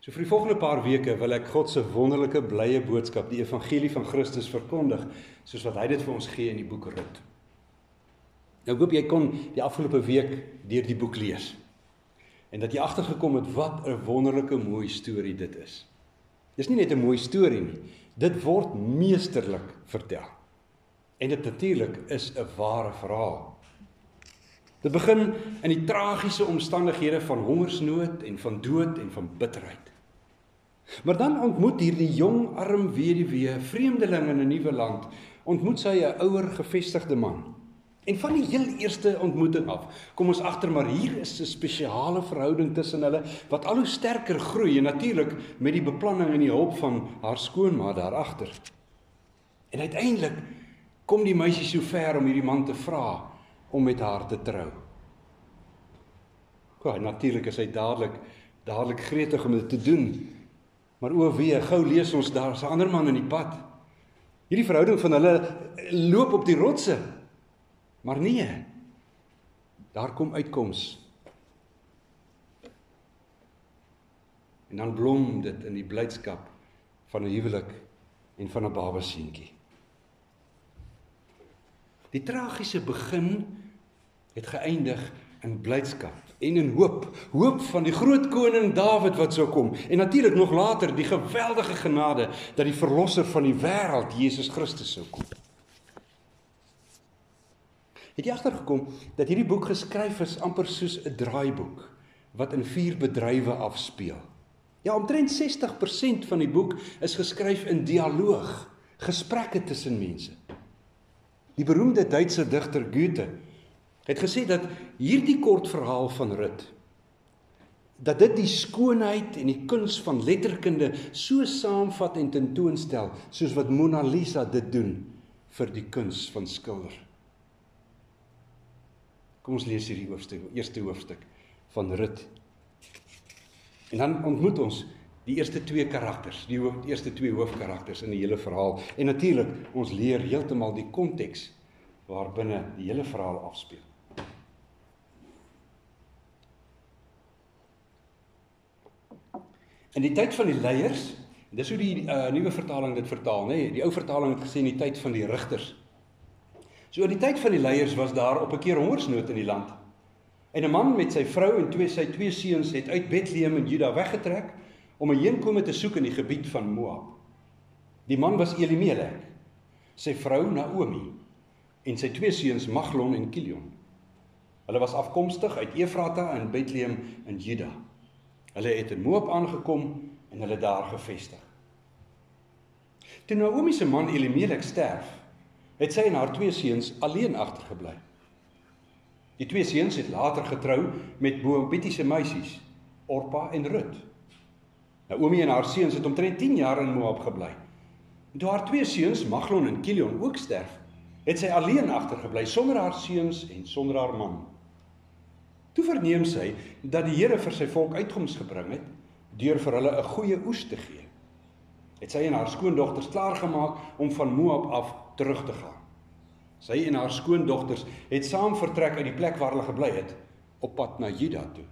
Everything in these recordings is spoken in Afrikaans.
So vir die volgende paar weke wil ek God se wonderlike blye boodskap, die evangelie van Christus verkondig, soos wat hy dit vir ons gee in die boek Rut. Nou ek hoop jy kon die afgelope week deur die boek lees, en dat jy agtergekom het wat 'n wonderlike mooi storie dit is. Dis nie net 'n mooi storie nie, dit word meesterlik vertel. En dit natuurlik is 'n ware verhaal. Dit begin in die tragiese omstandighede van hongersnood en van dood en van bitterheid. Maar dan ontmoet hierdie jong, arm weduwee, vreemdeling in 'n nuwe land, ontmoet sy 'n ouer gevestigde man. En van die heel eerste ontmoeting af, kom ons agter, maar hier is 'n spesiale verhouding tussen hulle, wat al hoe sterker groei, en natuurlik met die beplanning en die hulp van haar skoonma daar agter. En uiteindelik kom die meisie so ver om hierdie man te vra om met haar te trou. Ja, natuurlik is hy dadelik gretig om dit te doen. Maar o wee, gou lees ons daar's 'n ander man in die pad. Hierdie verhouding van hulle loop op die rotse. Maar nee, daar kom uitkoms. En dan blom dit in die blydskap van 'n huwelik en van 'n babaseentjie. Die tragiese begin het geëindig in blydskap en in hoop. Hoop van die groot koning Dawid wat sou kom. En natuurlik nog later die geweldige genade dat die verlosser van die wêreld, Jesus Christus, sou kom. Het jy agtergekom dat hierdie boek geskryf is amper soos 'n draaiboek wat in 4 bedrywe afspeel? Ja, omtrent 60% van die boek is geskryf in dialoog, gesprekke tussen mense. Die beroemde Duitse digter Goethe het gesê dat hierdie kort verhaal van Rut, dat dit die skoonheid en die kuns van letterkunde so saamvat en tentoonstel, soos wat Mona Lisa dit doen vir die kuns van skilder. Kom ons lees hierdie eerste hoofstuk van Rut. En dan ontmoet ons die eerste 2 karakters, die eerste 2 hoofkarakters in die hele verhaal. En natuurlik, ons leer heeltemal die konteks waarbinne die hele verhaal afspeel. In die tyd van die leiers, dis hoe die nuwe vertaling dit vertaal, nee, die ou vertaling het gesê in die tyd van die rigters. So in die tyd van die leiers was daar op 'n keer hongersnood in die land. En 'n man met sy vrou en sy 2 seuns het uit Bethlehem in Juda weggetrek om 'n heenkome te soek in die gebied van Moab. Die man was Elimelek, sy vrou Naomi en sy 2 seuns Maglon en Kilion. Hulle was afkomstig uit Efrata in Bethlehem in Juda. Hulle het in Moab aangekom en hulle daar gevestig. Toe Naomi se man Elimelek sterf, het sy en haar 2 seuns alleen agtergebly. Die 2 seuns het later getrou met Moabitiese meisies, Orpa en Rut. Naomi en haar seuns het omtrent 10 jaar in Moab gebly. En toe haar 2 seuns, Maglon en Kilion, ook sterf, het sy alleen agtergebly, sonder haar seuns en sonder haar man. Toe verneem sy dat die Here vir sy volk uitkoms gebring het, deur vir hulle 'n goeie oes te gee. Het sy en haar skoondogters klaargemaak om van Moab af terug te gaan. Sy en haar skoondogters het saam vertrek uit die plek waar hulle gebly het, op pad na Juda toe.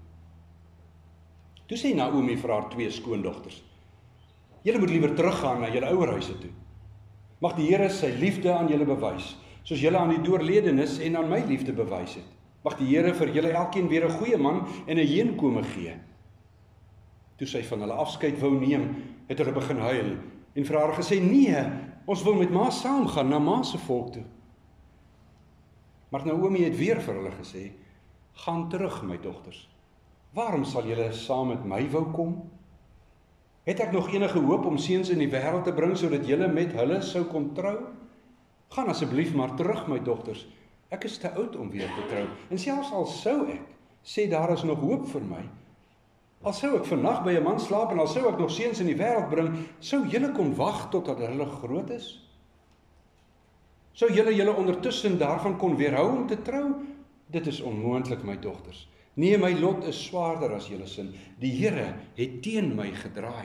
Toe sê Naomi vir haar 2 skoondogters: "Julle moet liewer teruggaan na julle ouerhuise toe. Mag die Here sy liefde aan julle bewys, soos julle aan die oorledenes en aan my liefde bewys het. Mag die Here vir julle elkeen weer 'n goeie man en 'n heenkome gee." Toe sy van hulle afskeid wou neem, het hulle begin huil en vir haar gesê: "Nee, ons wil met ma saamgaan na ma se volk toe." Maar Naomi het weer vir hulle gesê: "Gaan terug, my dogters. Waarom sal julle saam met my wou kom? Het ek nog enige hoop om seuns in die wêreld te bring, sodat julle met hulle sou kon trou? Gaan asseblief maar terug, my dogters. Ek is te oud om weer te trou. En selfs al sou ek, sê daar is nog hoop vir my. Al sou ek vannag by 'n man slaap en al sou ek nog seuns in die wêreld bring, sou julle kon wag totdat hulle groot is? Sou julle ondertussen daarvan kon weerhou om te trou? Dit is onmoontlik, my dogters. Nee, my lot is swaarder as julle sin. Die Here het teen my gedraai."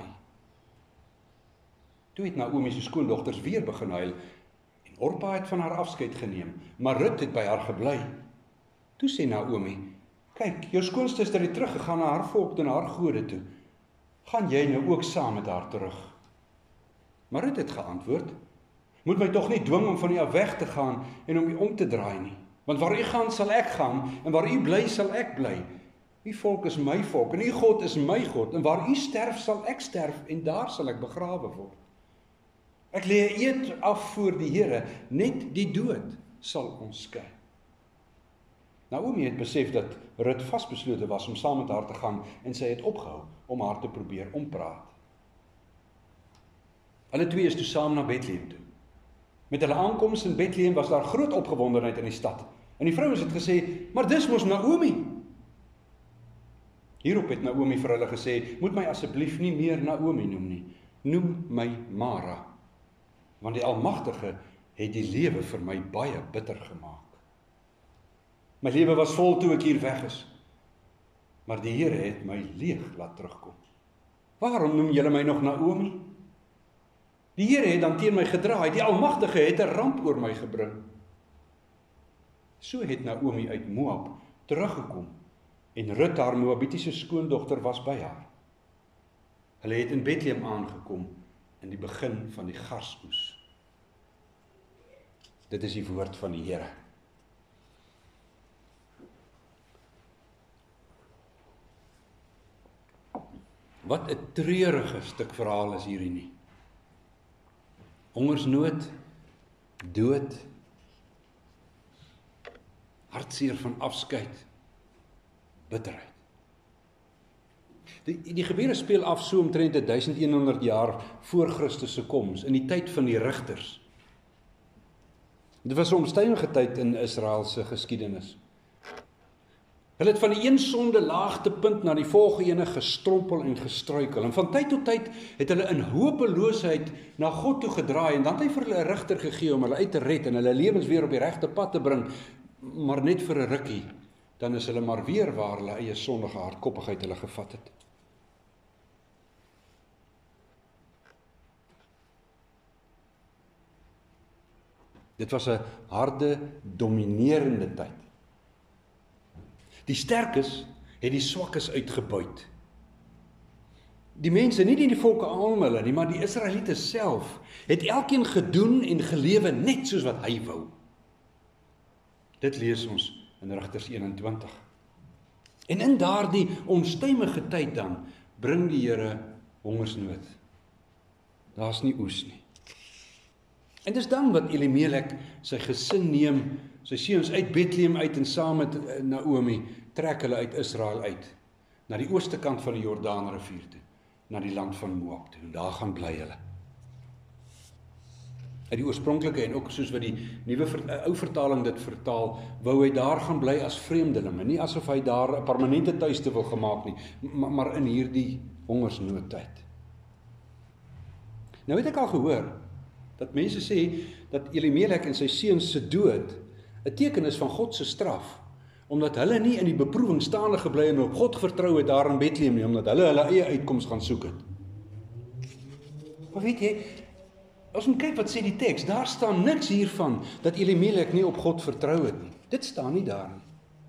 Toe het Naomi se skoondogters weer begin huil, en Orpa het van haar afskeid geneem, maar Rut het by haar gebly. Toe sê Naomi: "Kyk, jou skoonsuster het teruggegaan na haar volk en haar gode toe. gaan jy nou ook saam met haar terug? Maar Rut het geantwoord, moet my tog nie dwing om van u af weg te gaan en om u om te draai nie. Want waar u gaan, sal ek gaan, en waar u bly, sal ek bly. U volk is my volk, en u God is my God, en waar u sterf, sal ek sterf, en daar sal ek begrawe word. Ek lê 'n eed af voor die Here, net die dood sal ons skei. Naomi het besef dat Rut vasbeslote was om saam met haar te gaan, en sy het opgehou om haar te probeer ompraat. Hulle twee is toe saam na Bethlehem toe. Met hulle aankoms in Bethlehem was daar groot opgewondenheid in die stad. En die vrouens het gesê, maar dis mos Naomi. Hierop het Naomi vir hulle gesê, moet my asseblief nie meer Naomi noem nie. Noem my Mara. Want die Almagtige het die lewe vir my baie bitter gemaak. My lewe was vol toe ek hier weg is. Maar die Here het my leeg laat terugkom. Waarom noem julle my nog Naomi? Die Here het dan teen my gedraai, die Almagtige het 'n ramp oor my gebring. So het Naomi uit Moab teruggekom, en Rut, haar Moabitiese skoondogter, was by haar. Hulle het in Bethlehem aangekom, in die begin van die garsoes. Dit is die woord van die Here. Wat 'n treurige stuk verhaal is hierdie nie. Hongersnood, dood, hartseer van afskeid, bitterheid. Die gebeure speel af so omtrent 1100 jaar voor Christus se koms, in die tyd van die rigters. Dit was 'n omstuimige tyd in Israel se geskiedenis. Hulle het van die een sonde laagtepunt na die volgende ene gestrompel en gestruikel. En van tyd tot tyd het hulle in hopeloosheid na God toe gedraai, en dan het hy vir hulle 'n rigter gegee om hulle uit te red en hulle lewens weer op die regte pad te bring, maar net vir 'n rukkie, dan is hulle maar weer waar hulle eie sondige hardkoppigheid hulle gevat het. Dit was 'n harde, dominerende tyd. Die sterkes het die swakkes uitgebuit. Die mense, nie die volke almal hulle nie, maar die Israeliete self, het elkeen gedoen en gelewe net soos wat hy wou. Dit lees ons in Rigters 21. En in daardie onstuimige tyd dan, bring die Here hongersnood. Daar's nie oes nie. En dis dan wat Elimelek sy gesin neem, sy seuns uit Bethlehem uit, en saam met Naomi trek hulle uit Israel uit, na die ooste kant van die Jordaanrivier toe, na die land van Moab toe, en daar gaan bly hulle. Uit die oorspronklike, en ook soos wat die ou vertaling dit vertaal, wou hy daar gaan bly as vreemdelinge, nie asof hy daar 'n permanente tuiste wil gemaak nie, maar in hierdie hongersnoodtyd. Nou het ek al gehoor, dat mense sê, dat Elimelek en sy seuns se dood 'n teken is van God se straf, omdat hulle nie in die beproewing staande gebly en op God vertrou het daar in Bethlehem nie, omdat hulle eie uitkoms gaan soek het. Maar weet jy, as ons kyk wat sê die teks, daar staan niks hiervan, dat Elimelek nie op God vertrou het nie. Dit staan nie daar nie.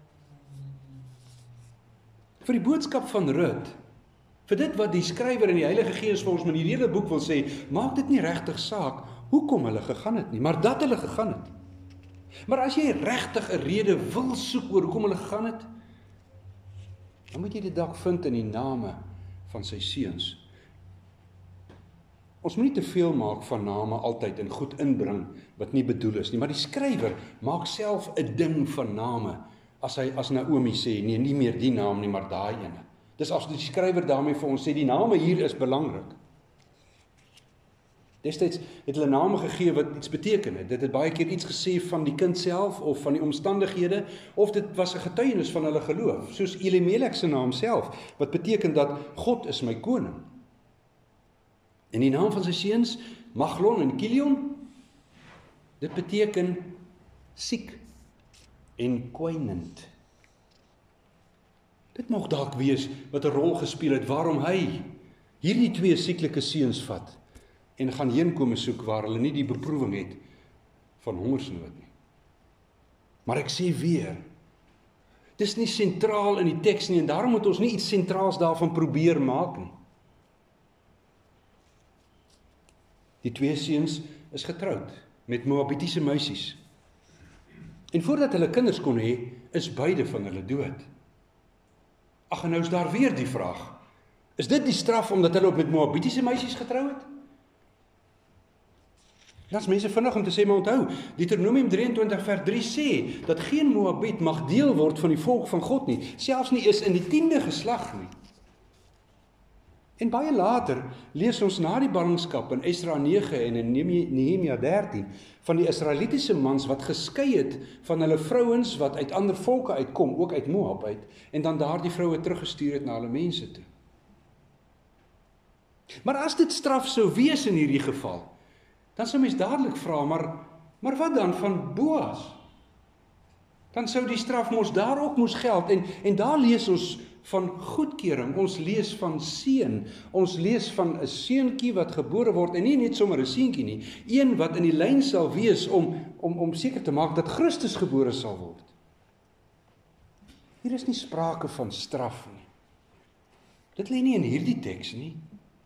Vir die boodskap van Rut, vir dit wat die skrywer en die Heilige Gees vir ons met die hele boek wil sê, maak dit nie regtig saak, hoekom hulle gegaan het nie, maar dat hulle gegaan het. Maar as jy regtig 'n rede wil soek oor hoekom hulle gegaan het, dan moet jy dit dalk vind in die name van sy seuns. Ons moet nie te veel maak van name altyd en goed inbring wat nie bedoel is nie, maar die skrywer maak self 'n ding van name, as Naomi sê, nee, nie meer die naam nie, maar daai ene. Dis as die skrywer daarmee vir ons sê, die name hier is belangrik. Destyds het hulle name gegee wat iets beteken het. Dit het baie keer iets gesê van die kind self, of van die omstandighede, of dit was 'n getuienis van hulle geloof, soos Elimelek se naam self, wat beteken dat God is my koning. En die naam van sy seuns, Maglon en Kilion, dit beteken siek en kwynend. Dit mag dalk wees wat 'n rol gespeel het waarom hy hierdie twee sieklike seuns vat en gaan heenkome soek waar hulle nie die beproewing het van hongersnood nie. Maar ek sê weer, dis nie sentraal in die teks nie, en daarom moet ons nie iets sentraals daarvan probeer maak nie. Die 2 seuns is getroud met Moabitiese meisies. En voordat hulle kinders kon hê, is beide van hulle dood. Ag, en nou is daar weer die vraag, is dit die straf omdat hulle ook met Moabitiese meisies getrou het? Dat is mense vinnig om te sê, maar onthou, Deuteronomium 23 vers 3 sê, dat geen Moabiet mag deel word van die volk van God nie, selfs nie is in die 10de geslag nie. En baie later lees ons na die ballingskap in Esra 9 en in Nehemia 13 van die Israelitiese mans wat geskei het van hulle vrouens wat uit ander volke uitkom, ook uit Moab uit, en dan daardie vroue teruggestuur het na hulle mense toe. Maar as dit straf sou wees in hierdie geval, dan sou mens dadelik vra, maar wat dan van Boas? Dan sou die straf mos daar ook moes geld, en daar lees ons van goedkeuring, ons lees van seën, ons lees van 'n seentjie wat gebore word, en nie net sommer 'n seentjie nie, een wat in die lyn sal wees om seker te maak dat Christus gebore sal word. Hier is nie sprake van straf nie. Dit lê nie in hierdie teks nie.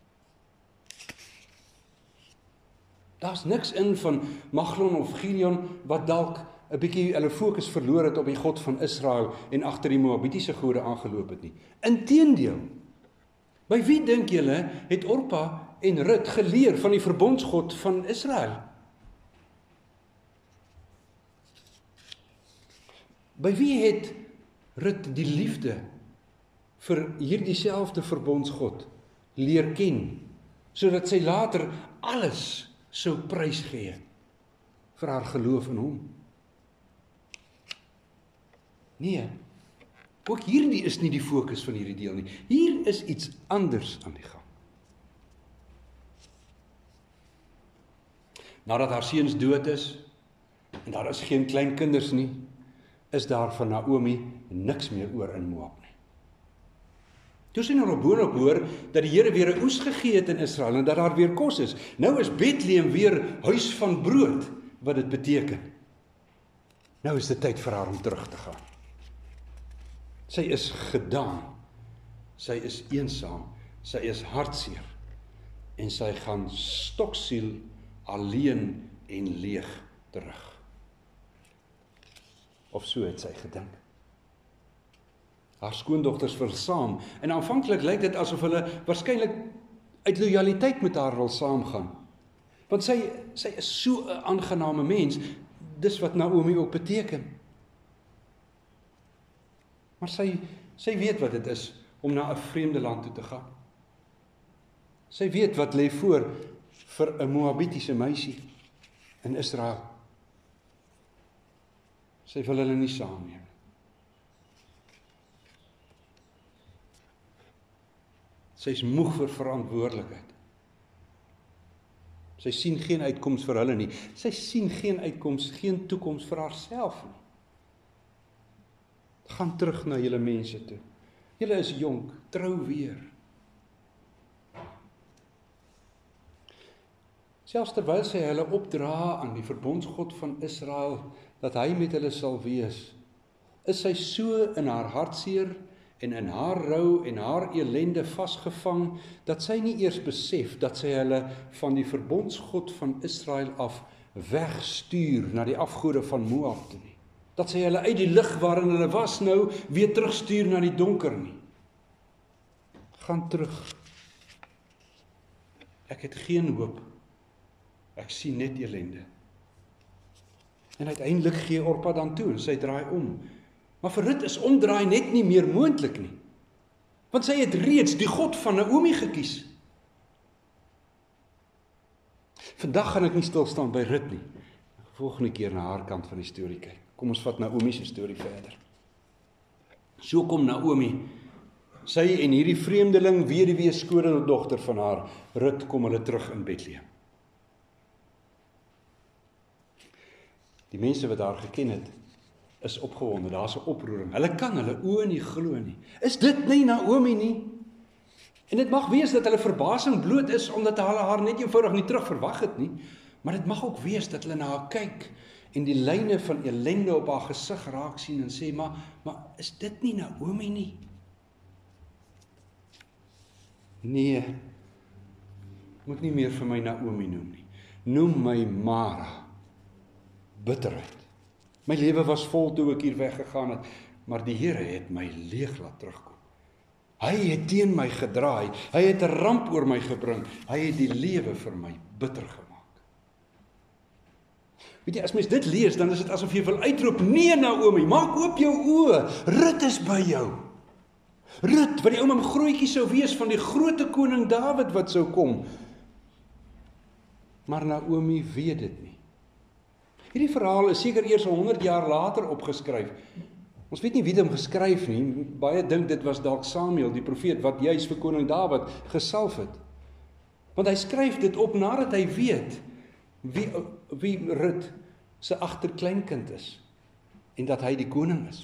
Daar's niks in van Maglon of Gideon wat dalk 'n bietjie hulle fokus verloor het op die God van Israel en agter die Moabitiese gode aangeloop het nie. Inteendeel, by wie dink julle het Orpa en Rut geleer van die verbondsgod van Israel? By wie het Rut die liefde vir hierdie selfde verbondsgod leer ken, sodat sy later alles sou prysgee vir haar geloof in hom? Nee, ook hierdie is nie die fokus van hierdie deel nie. Hier is iets anders aan die gang. Nadat haar seuns dood is, en daar is geen klein kinders nie, is daar van Naomi niks meer oor in Moab nie. Toe sy nou boonop hoor dat die Here weer 'n oes gegee het in Israel en dat daar weer kos is. Nou is Bethlehem weer huis van brood, wat dit beteken. Nou is dit tyd vir haar om terug te gaan. Sy is gedaan, sy is eensaam, sy is hartseer, en sy gaan stoksiel, alleen en leeg terug. Of so het sy gedink. Haar skoondogters versaam, en aanvanklik lyk dit asof hulle waarskynlik uit lojaliteit met haar wil saamgaan. Want sy is so 'n aangename mens, dis wat Naomi ook beteken. Maar sy weet wat dit is om na 'n vreemde land toe te gaan. Sy weet wat lê voor vir 'n Moabitiese meisie in Israel. Sy wil hulle nie saamneem. Sy is moeg vir verantwoordelikheid. Sy sien geen uitkoms vir hulle nie. Sy sien geen uitkoms, geen toekoms vir haarself nie. Gaan terug na julle mense toe. Julle is jonk, trou weer. Selfs terwyl sy hulle opdra aan die verbondsgod van Israel, dat hy met hulle sal wees, is sy so in haar hartseer en in haar rou en haar elende vasgevang, dat sy nie eers besef dat sy hulle van die verbondsgod van Israel af wegstuur na die afgode van Moab toe nie. Dat sy hulle uit die lig waarin hulle was nou weer terugstuur na die donker nie. Gaan terug. Ek het geen hoop. Ek sien net elende. En uiteindelik gee Orpa dan toe en sy draai om. Maar vir Rut is omdraai net nie meer moontlik nie. Want sy het reeds die God van Naomi gekies. Vandag gaan ek nie stil staan by Rut nie. Volgende keer na haar kant van die storie kyk. Kom ons vat Naomi se storie verder. So kom Naomi, sy en hierdie vreemdeling, weduwee skoondogter van haar, Rut, kom hulle terug in Bethlehem. Die mense wat haar geken het, is opgewonde, daar's 'n oproering. Hulle kan hulle oë nie glo nie. Is dit nie Naomi nie? En dit mag wees dat hulle verbasing bloot is, omdat hulle haar net eenvoudig nie terug verwag het nie, maar dit mag ook wees dat hulle na haar kyk, en die lyne van ellende op haar gesig raak sien en sê, maar is dit nie Naomi nie? Nee, moet nie meer vir my Naomi noem nie. noem my Mara, bitterheid. My lewe was vol toe ek hier weggegaan het, maar die Here het my leeg laat terugkom. Hy het teen my gedraai, hy het 'n ramp oor my gebring, hy het die lewe vir my bitter gemaak. Weet jy, as mens dit lees, dan is dit asof jy wil uitroep, nee Naomi, maak oop jou oë, Rut is by jou. Rut, wat die ouma grootjie sou wees van die grote koning Dawid wat sou kom. Maar Naomi weet dit nie. Hierdie verhaal is seker eers 100 jaar later opgeskryf. Ons weet nie wie dit hom geskryf nie, baie dink dit was dalk Samuel, die profeet, wat juis vir koning Dawid gesalf het. Want hy skryf dit op nadat hy weet wie Rut se agterkleinkind is, en dat hy die koning is.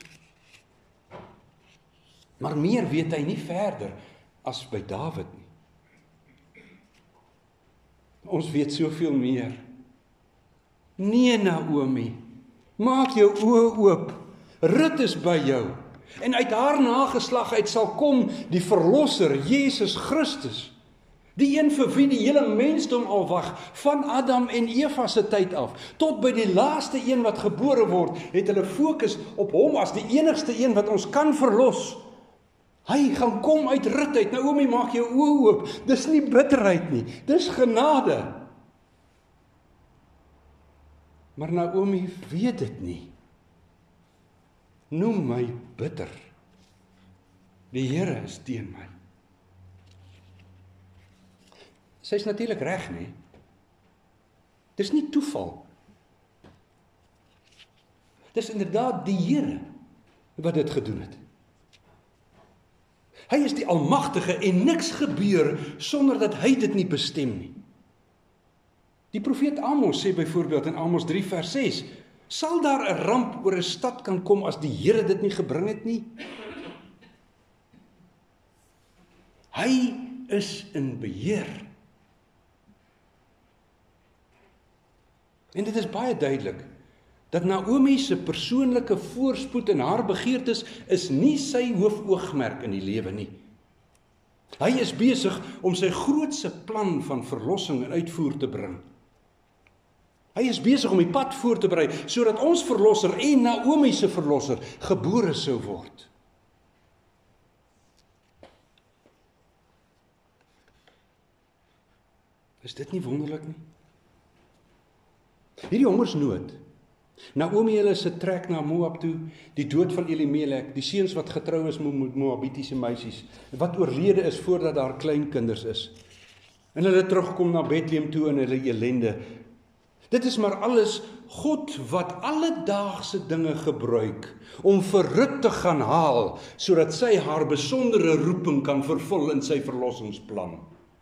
Maar meer weet hy nie verder as by Dawid nie. Ons weet soveel meer. Nee Naomi, maak jou oë oop, Rut is by jou, en uit haar nageslag uit sal kom die verlosser, Jesus Christus, die een vir wie die hele mensdom al wag, van Adam en Eva se tyd af, tot by die laaste een wat gebore word, het hulle fokus op hom as die enigste een wat ons kan verlos. Hy gaan kom uit Rut uit. Naomi, maak jou oë oop. Dis nie bitterheid nie, dis genade. Maar Naomi weet dit nie. Noem my bitter. Die Here is teen my. Sy is natuurlik reg, nie? Dis nie toeval. Dis inderdaad die Here wat dit gedoen het. Hy is die Almagtige en niks gebeur sonder dat hy dit nie bestem nie. Die profeet Amos sê byvoorbeeld in Amos 3 vers 6, sal daar 'n ramp oor 'n stad kan kom as die Here dit nie gebring het nie? Hy is in beheer. En dit is baie duidelik dat Naomi se persoonlike voorspoed en haar begeertes is nie sy hoofoogmerk in die lewe nie. Hy is besig om sy grootse plan van verlossing in uitvoer te bring. Hy is besig om die pad voor te berei sodat ons verlosser en Naomi se verlosser gebore sou word. Is dit nie wonderlik nie? Hierdie hongersnood, Naomi hulle se trek na Moab toe, die dood van Elimelek, die seuns wat getrou is met Moabitiese meisies, wat oorlede is voordat daar kleinkinders is, en hulle terugkom na Bethlehem toe in hulle elende. Dit is maar alles God wat alledaagse dinge gebruik om vir Rut te gaan haal, sodat sy haar besondere roeping kan vervul in sy verlossingsplan.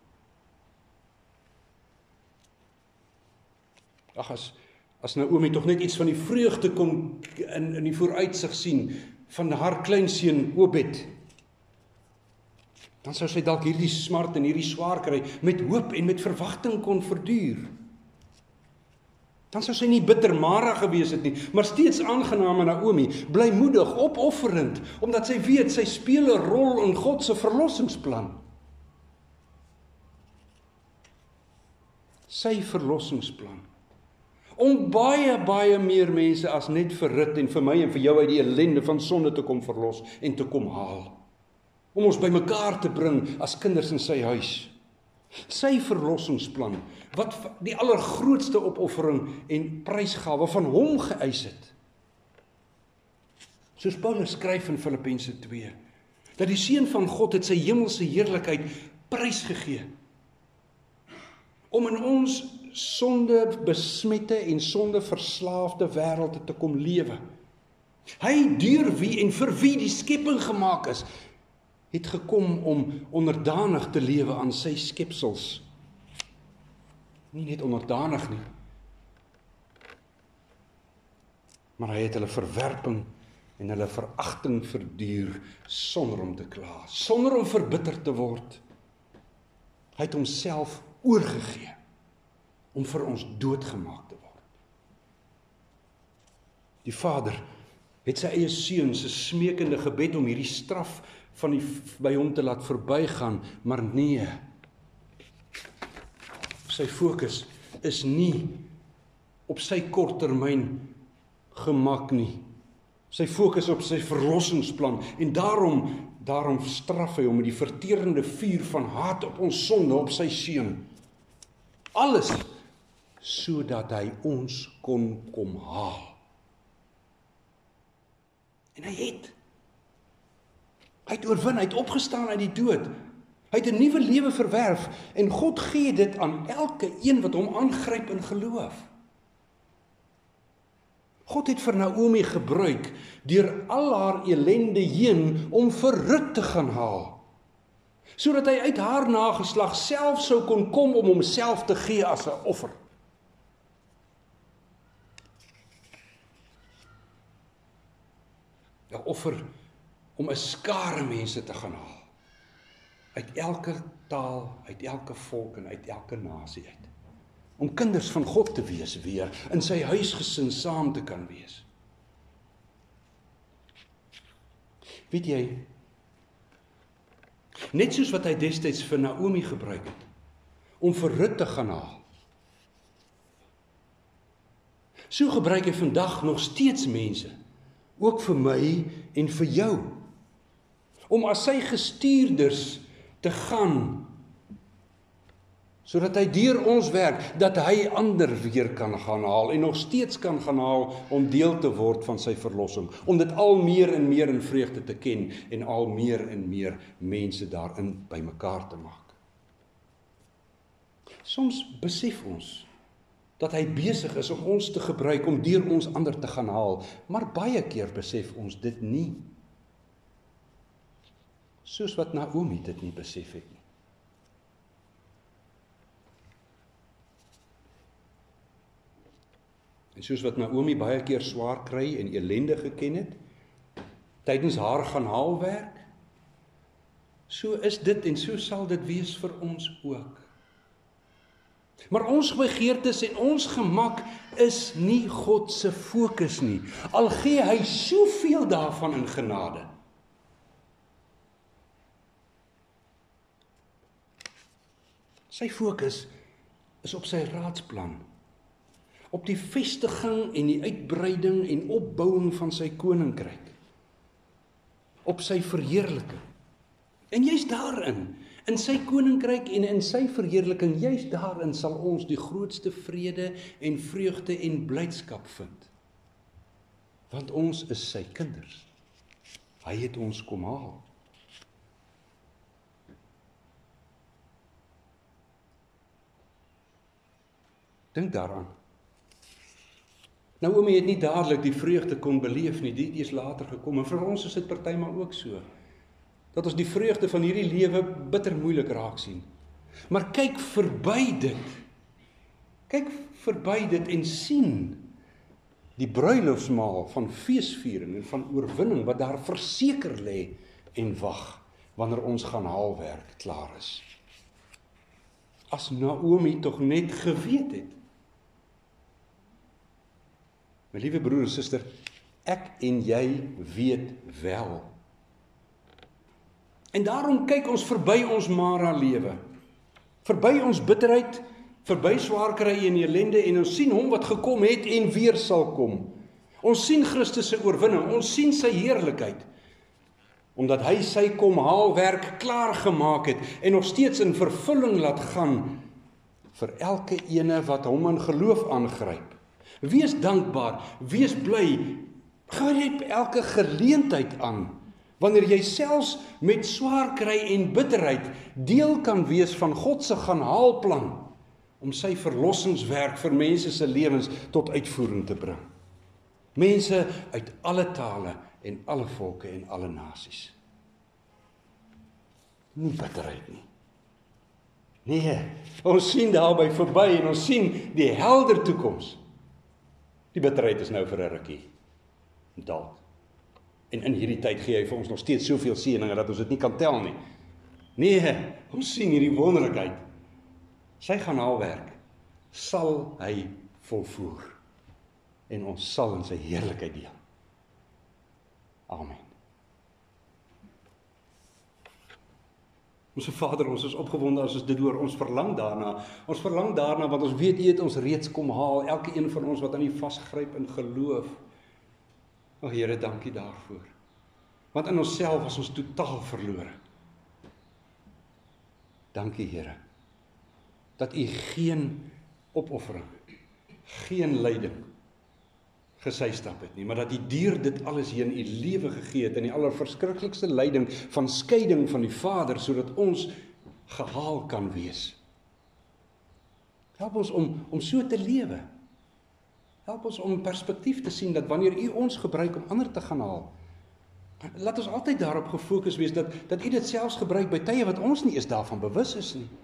Ag, as Naomi tog net iets van die vreugde kon in die vooruitsig sien van haar kleinseun Obed, dan sou sy dalk hierdie smart en hierdie swaar kry met hoop en met verwagting kon verduur. Dan sou sy nie bitter Mara gewees het nie, maar steeds aangename Naomi, blymoedig, opofferend, omdat sy weet sy speel 'n rol in God se verlossingsplan. Sy verlossingsplan. Om baie meer mense as net vir Rut en vir my en vir jou uit die ellende van sonde te kom verlos en te kom haal. Om ons bymekaar te bring as kinders in sy huis. Sy verlossingsplan, wat die allergrootste opoffering en prysgawe van hom geëis het. Soos Paulus skryf in Filippense 2, dat die Seun van God het sy hemelse heerlikheid prysgegee, om in ons sonde besmette en sonde verslaafde wêreld te kom lewe. Hy deur wie en vir wie die skepping gemaak is, het gekom om onderdanig te lewe aan sy skepsels. Nie net onderdanig nie, maar hy het hulle verwerping en hulle veragting verduur sonder om te kla, sonder om verbitter te word. Hy het homself oorgegee om vir ons doodgemaak te word. Die Vader het sy eie seun se smeekende gebed om hierdie straf by hom te laat verbygaan, maar nee. Sy fokus is nie op sy korttermyn gemak nie. Sy fokus op sy verlossingsplan en daarom straf hy hom met die verterende vuur van haat op ons sonde, op sy seun. Alles sodat hy ons kon kom haal. En hy het oorwin, hy het opgestaan uit die dood. Hy het 'n nuwe lewe verwerf en God gee dit aan elke een wat hom aangryp in geloof. God het vir Naomi gebruik deur al haar ellende heen om vir Rut te gaan haal, sodat hy uit haar nageslag self sou kon kom om homself te gee as 'n offer. Offer om 'n skare mense te gaan haal. Uit elke taal, uit elke volk en uit elke nasie uit. Om kinders van God te wees weer, in sy huisgesin saam te kan wees. Weet jy, net soos wat hy destyds vir Naomi gebruik het, om vir Rut te gaan haal, so gebruik hy vandag nog steeds mense, ook vir my en vir jou, om as sy gestuurders te gaan, sodat hy deur ons werk, dat hy ander weer kan gaan haal, en nog steeds kan gaan haal, om deel te word van sy verlossing, om dit al meer en meer in vreugde te ken, en al meer en meer mense daarin by mekaar te maak. Soms besef ons, dat hy besig is om ons te gebruik, om deur ons ander te gaan haal, maar baie keer besef ons dit nie. Soos wat Naomi dit nie besef het nie. En soos wat Naomi baie keer swaar kry en ellende geken het, tydens haar gaan haalwerk, so is dit en so sal dit wees vir ons ook. Maar ons begeertes en ons gemak is nie God se fokus nie, al gee hy soveel daarvan in genade. Sy fokus is op sy raadsplan, op die vestiging en die uitbreiding en opbouing van sy koninkryk, op sy verheerliking. En juist daarin, in sy koninkryk en in sy verheerliking, juist daarin sal ons die grootste vrede en vreugde en blydskap vind. Want ons is sy kinders. Hy het ons kom haal. Dink daaraan. Naomi het nie dadelik die vreugde kon beleef nie, dit is later gekom, en vir ons is dit partymal ook so, dat ons die vreugde van hierdie lewe bitter moeilik raak sien. Maar kyk verby dit en sien die bruilofsmaal van feesviering en van oorwinning wat daar verseker lê en wag wanneer ons gaan haalwerk klaar is. As Naomi tog net geweet het. My liewe broer en suster, ek en jy weet wel. En daarom kyk ons verby ons Mara lewe, verby ons bitterheid, verby swaarkry en ellende, en ons sien hom wat gekom het en weer sal kom. Ons sien Christus se oorwinning, ons sien sy heerlikheid, omdat hy sy kom haalwerk klaar gemaak het en nog steeds in vervulling laat gaan vir elke ene wat hom in geloof aangryp. Wees dankbaar, wees bly, gryp elke geleentheid aan, wanneer jy selfs met swaar kry en bitterheid deel kan wees van God se gaan haalplan, om sy verlossingswerk vir mense se lewens tot uitvoering te bring. Mense uit alle tale en alle volke en alle nasies. Nie bitterheid nie. Nee, ons sien daarby verby en ons sien die helder toekoms. Die bitterheid is nou vir 'n rukkie dalk. En in hierdie tyd gee hy vir ons nog steeds soveel seëninge dat ons dit nie kan tel nie. Nee, ons sien hierdie wonderlikheid. Sy gaan haalwerk sal hy volvoer en ons sal in sy heerlikheid deel. Amen. Onse Vader, ons is opgewonde as ons dit hoor, ons verlang daarna. Ons verlang daarna want ons weet U het ons reeds kom haal, elke een van ons wat aan U vasgryp in geloof. O Here, dankie daarvoor. Want in onsself was ons totaal verlore. Dankie Here, dat U geen opoffering, geen lyding gesystap het nie, maar dat U deur dit alles heen U lewe gegee het in die allerverskriklikste lyding van skeiding van die Vader, sodat ons gehaal kan wees. Help ons om so te lewe. Help ons om perspektief te sien dat wanneer U ons gebruik om ander te gaan haal, laat ons altyd daarop gefokus wees dat U dit selfs gebruik by tye wat ons nie eens daarvan bewus is nie.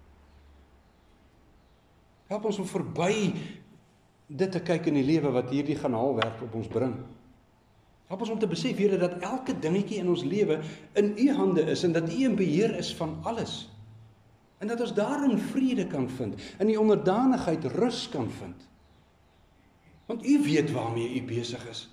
Help ons om verby dit te kyk in die lewe wat hierdie gaan haalwerk op ons bring. Help ons om te besef, Here, dat elke dingetjie in ons lewe in U hande is en dat U in beheer is van alles. En dat ons daarin vrede kan vind, in die onderdanigheid rus kan vind. Want U weet waarmee U besig is.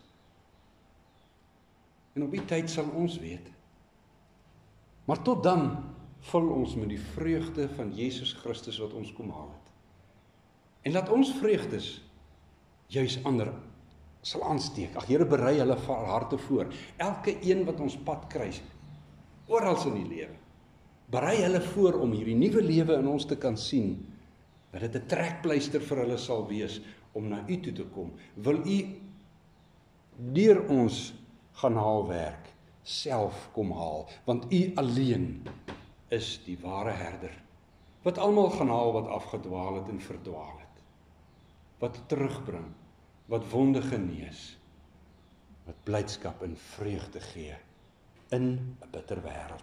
En op die tyd sal ons weet. Maar tot dan vul ons met die vreugde van Jesus Christus wat ons kom haal het. En laat ons vreugdes juis ander sal aansteek. Ag Here, berei hulle harte voor. Elke een wat ons pad kruis, oral in die lewe. Berei hulle voor om hierdie nuwe lewe in ons te kan sien, dat dit 'n trekpleister vir hulle sal wees om na U toe te kom. Wil U deur ons gaan haalwerk, self kom haal, want U alleen is die ware herder, wat almal gaan haal wat afgedwaal het en verdwaal het, wat terugbring, wat wonde genees, wat blydskap en vreugde gee in 'n bitter wêreld.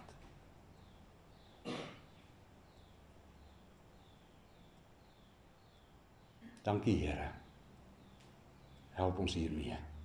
Dankie Here, help ons hiermee.